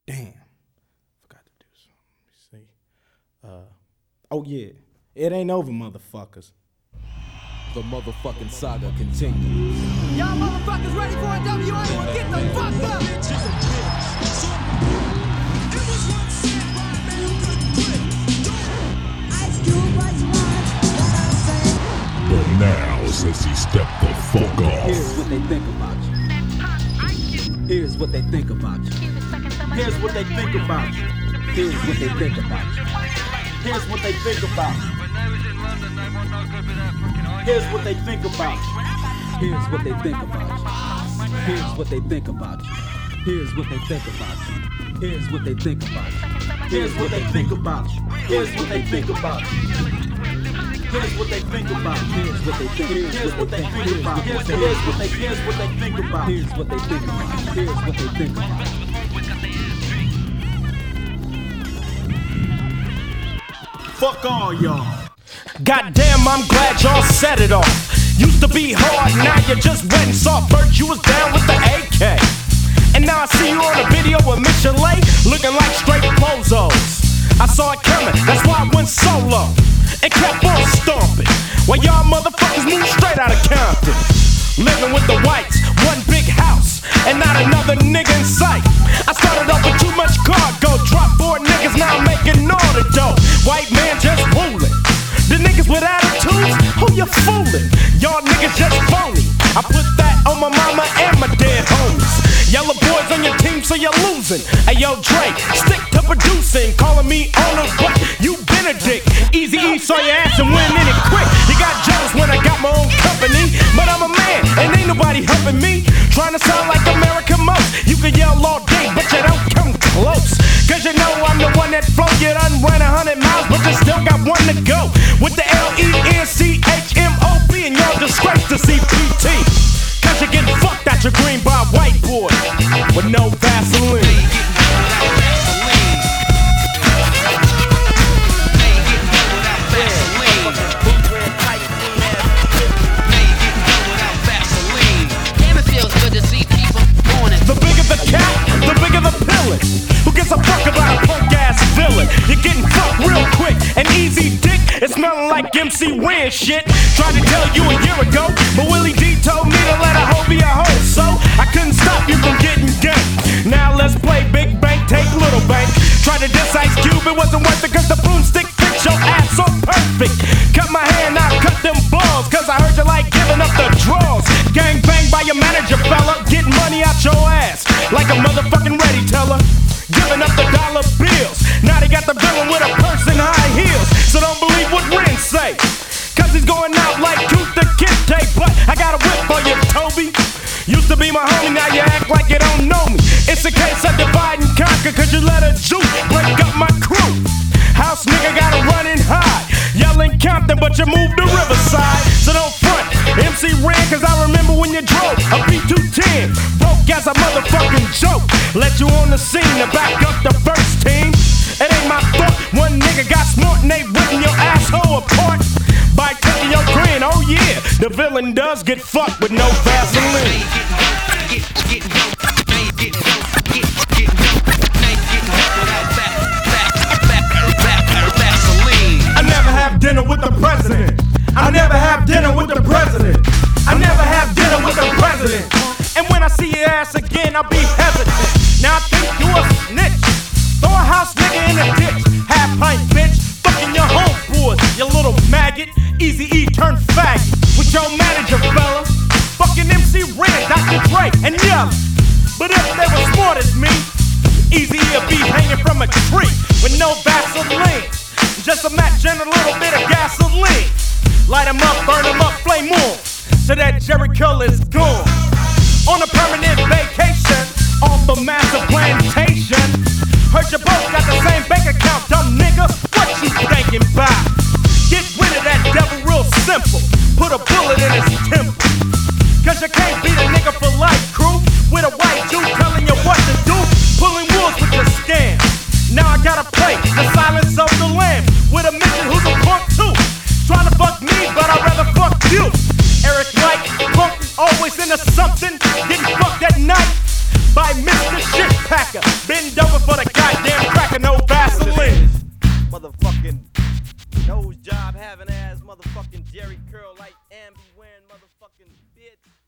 Damn. Forgot to do something. Let me see. Oh, yeah. It ain't over, motherfuckers. The motherfucking saga continues. Y'all motherfuckers ready for a WA? Well, get the fuck up! But now, since he stepped the fuck off, here's what they think about you. Here's what they think about you. Here's what they think about you. Here's what they think about you. Here's what they think about you. Here's what they think about you. Here's what they think about you. Here's what they think about you. Here's what they think about you. Here's what they think about you. Here's what they think about you. Here's what they think about you. Here's what they think about. Here's what they think. Here's what they think about. Here's what they think about. Here's what they think about. Here's what they think about. Fuck all y'all. Goddamn, I'm glad y'all set it off. Used to be hard, now you're just wet and soft. First you was down with the AK, and now I see you on a video with Michelet, looking like straight bozos. I saw it coming, that's why I went solo and kept on stomping, while y'all motherfuckers moved straight out of Compton. Living with the whites, one big house, and not another nigga in sight. I started off with too much cargo, dropped 4 niggas, now I'm making all the dough. White man just ruling. The niggas with attitudes, who you fooling? Y'all niggas just phony. I put that on my mama and my dead homies. Yellow boys on your team, so you're losing. Hey yo, Dre, stick to producing. Calling me owner, but you been a dick. Easy E saw your ass and went in it quick. You got jealous when I got my own company, but I'm a man and ain't nobody helping me. Trying to sound like America most. You can yell all day, but you don't come close. Cause you know I'm the one that flow. You done ran 100 miles, but you still got one to go. With the LENCHMOB and y'all disgrace to CPT. Cause you're getting fucked out your green by a white boy with no Vaseline. The bigger the cat, the bigger the pillin'. Who gives a fuck about a punk ass villain? You're getting fucked real quick and easy dick. It's smelling like MC Win shit. Tried to tell you a year ago, but Willie D told me to let a hoe be a hoe, so I couldn't stop you from getting ganked. Now let's play big bank, take little bank. Tried to diss Ice Cube, it wasn't worth it cause the broomstick fits your ass so perfect. Cut my hand, I cut them balls, cause I heard you like giving up the draws. Gang bang by your manager, fella, getting money out your ass like a motherfucking ready teller. Giving up the dollar bills, now they got the villain with a purse and high heels. So don't believe what Ren say, cause he's going out like Tooth the Kid. But I got a whip for you, Toby. Used to be my homie, now you act like you don't know me. It's a case of divide and conquer, cause you let a Jew break up my crew. House nigga gotta run and hide, yelling Compton, but you moved to Riverside. So don't front, MC Ren, cause I remember when you drove a B210, broke as a motherfucking joke. Let you on the scene to back up the first team. It ain't my fault, one nigga got smart and they ripping your asshole apart by taking your grin. Oh yeah, the villain does get fucked with no Vaseline. I never have dinner with the president. I never have dinner with the president. I never have dinner with the president. And when I see your ass again, I'll be hesitant. Now I think you a snitch. Throw a house nigga in a ditch. Half pint bitch, fucking your homeboys, you little maggot. Easy E turn faggot with your manager fella. Fucking MC Ren, Dr. Dre, and Yella. But if they were smart as me, Easy E'll be hanging from a tree with no Vaseline. Just a match and a little bit of gasoline. Light 'em up, burn 'em up, flame on, so that Jericho is gone. On a permanent vacation, off a massive plantation. Heard you both got the same bank account, dumb nigga. What you thinking about? Get rid of that devil real simple. Put a bullet in his temple. Cause you can't beat a nigga for life, crew. With a white Jew telling you what to do. Pulling wolves with your scam. Now I gotta play the silence of the lamb with a midget who's a punk too. Trying to fuck me, but I'd rather fuck you. Eric White, punk, always into something. Getting fucked at night by Mr. Shit Packer. Bend over for the having ass motherfucking Jerry Curl like Ambi wearing motherfucking bitch.